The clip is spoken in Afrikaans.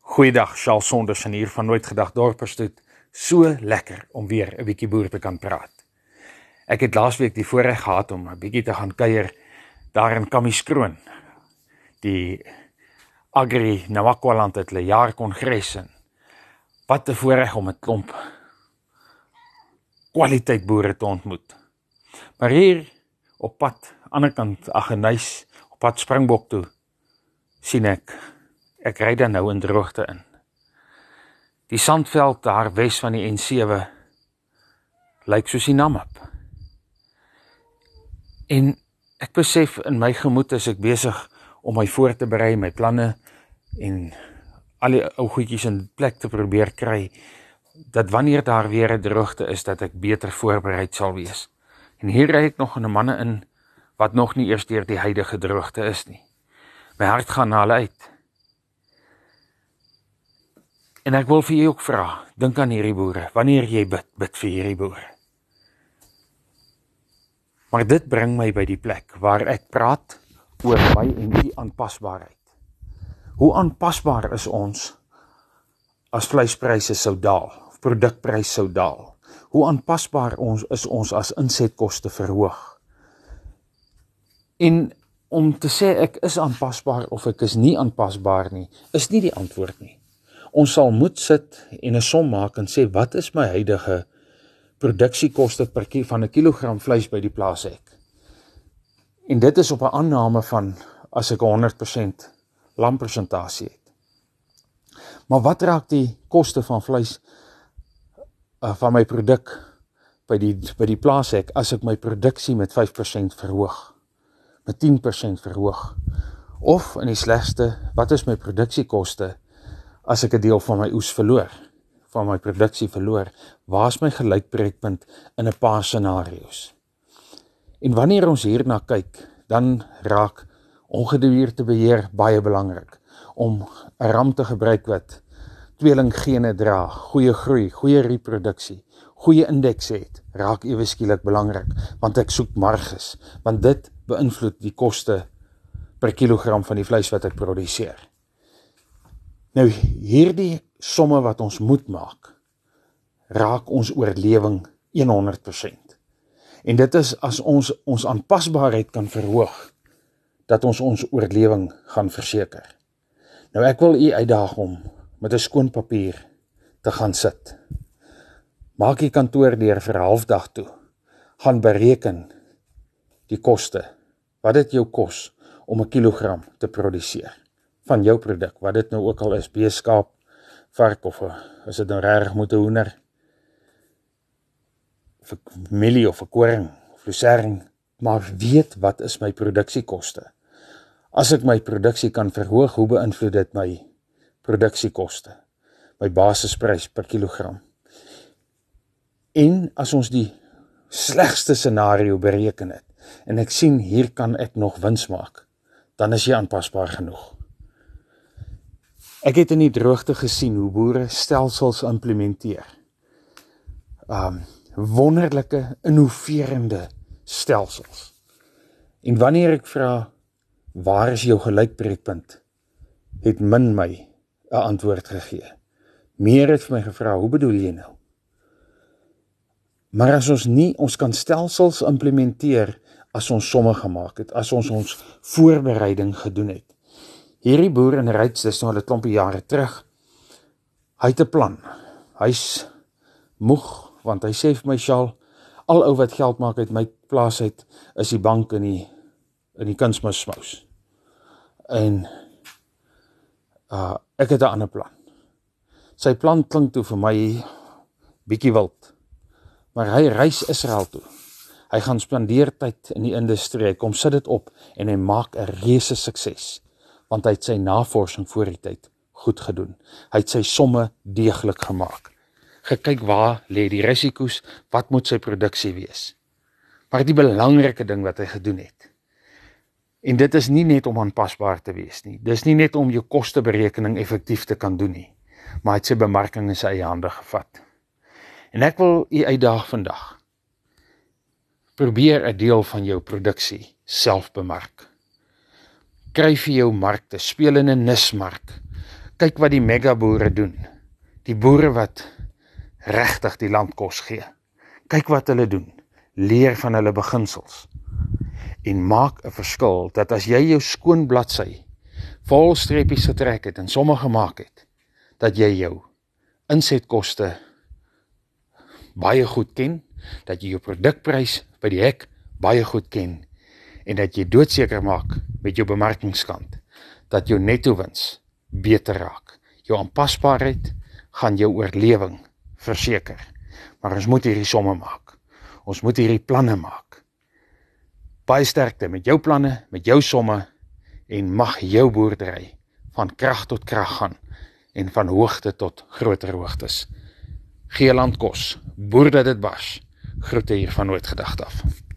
Goeiedag, Charles Sondersen hier van Nooit Gedag Dorperstoet. So lekker om weer 'n bietjie boer te kan praat. Ek het laasweek die voorreg gehad om 'n bietjie te gaan kuier daar in Kamieskroon. Die Agri Namakwaland het hulle jaarkongres in. Wat 'n voorreg om 'n klomp kwaliteit boere te ontmoet. Maar hier op pad, ander kant Aggeneys, op pad Springbok toe, sien ek ry dan nou in droogte in. Die sandveld daar wes van die N7 lyk soos die Namib. En ek besef in my gemoed as ek besig om my voor te berei, my planne en al die ou goedjies in plek te probeer kry, dat wanneer daar weer 'n droogte is, dat ek beter voorbereid sal wees. En hier ry ek nog in 'n manne in, wat nog nie eers deur die huidige droogte is nie. My hart gaan na hulle uit. En ek wil vir jy ook vra, dink aan hierdie boere, wanneer jy bid vir hierdie boere. Maar dit bring my by die plek waar ek praat oor my en die aanpasbaarheid. Hoe aanpasbaar is ons as vleispryse sou daal, of produkpryse sou daal? Hoe aanpasbaar is ons as insetkoste verhoog? En om te sê ek is aanpasbaar of ek is nie aanpasbaar nie, is nie die antwoord nie. Ons sal moet sit en 'n som maak en sê, wat is my huidige produksiekoste van 'n kilogram vleis by die plaashek? En dit is op 'n aanname van as ek 100% lampersentasie het. Maar wat raak die koste van vleis van my produk by die plaashek as ek my produksie met 5% verhoog, met 10% verhoog? Of in die slegste, wat is my produksiekoste as ek 'n deel van my oes verloor, van my produksie verloor? Waar is my gelykbreekpunt in 'n paar scenario's? En wanneer ons hierna kyk, dan raak ongedierte beheer baie belangrik, om 'n ram te gebruik wat tweelinggene dra, goeie groei, goeie reproduksie, goeie indeks het, raak ewe skielik belangrik, want ek soek marges, want dit beïnvloed die koste per kilogram van die vleis wat ek produseer. Nou, hierdie somme wat ons moet maak, raak ons oorlewing 100%. En dit is as ons aanpasbaarheid kan verhoog, dat ons oorlewing gaan verseker. Nou, ek wil u uitdaag om met 'n skoon papier te gaan sit. Maak die kantoor deur vir 'n halfdag toe. Gaan bereken die koste, wat dit jou kos om 'n kilogram te produseer van jou produk, wat dit nou ook al is, beeskaap, vark of is dit nou regtig moet 'n hoender, of 'n mielie of 'n koring of lucerne, maar weet wat is my produksiekoste. As ek my produksie kan verhoog, hoe beïnvloed dit my produksiekoste, my basisprys per kilogram? En as ons die slegste scenario bereken het, en ek sien hier kan ek nog wins maak, dan is jy aanpasbaar genoeg. Ek het in die droogte gesien hoe boere stelsels implementeer. Wonderlike, innoverende stelsels. En wanneer ek vra, waar is jou gelykbreekpunt, het min my 'n antwoord gegee. Meer het vir my gevra, hoe bedoel jy nou? Maar as ons kan stelsels implementeer as ons somme gemaak het, as ons voorbereiding gedoen het. Hierdie boer in Ryds, dis nou al 'n klompie jare terug, hy het 'n plan. Hy's moeg, want hy sê vir my, Charles, al ou wat geld maak uit my plaas uit, is die bank in die kunsmissmous. En ek het 'n ander plan. Sy plan klink toe vir my bietjie wild, maar hy reis Israel toe. Hy gaan spandeer tyd in die industrie, hy kom sit dit op en hy maak 'n reuse sukses, want hy het sy navorsing voor die tyd goed gedoen. Hy het sy somme deeglik gemaak. Gekyk waar lê die risiko's, wat moet sy produksie wees. Maar die belangrike ding wat hy gedoen het, en dit is nie net om aanpasbaar te wees nie, dis nie net om jou kosteberekening effektief te kan doen nie, maar hy het sy bemarking in sy eie hande gevat. En ek wil u uitdaag vandag, probeer 'n deel van jou produksie self bemark. Kry vir jou markte, speel in 'n nismark, Kyk wat die megaboere doen. Die boere wat regtig die land kos gee. Kyk wat hulle doen. Leer van hulle beginsels. En maak 'n verskil, dat as jy jou skoon bladsy vol streepies getrek het en somme gemaak het, dat jy jou insetkoste baie goed ken, dat jy jou produkprys by die hek baie goed ken, en dat jy doodseker maak met jou bemarkingskant, dat jou netto wins beter raak. Jou aanpasbaarheid gaan jou oorlewing verseker. Maar ons moet hierdie somme maak. Ons moet hierdie planne maak. Baie sterkte met jou planne, met jou somme, en mag jou boerdery van krag tot krag gaan, en van hoogte tot groter hoogtes. Gee land kos, boer dat dit bars. Groete hier van Noordgedagte af.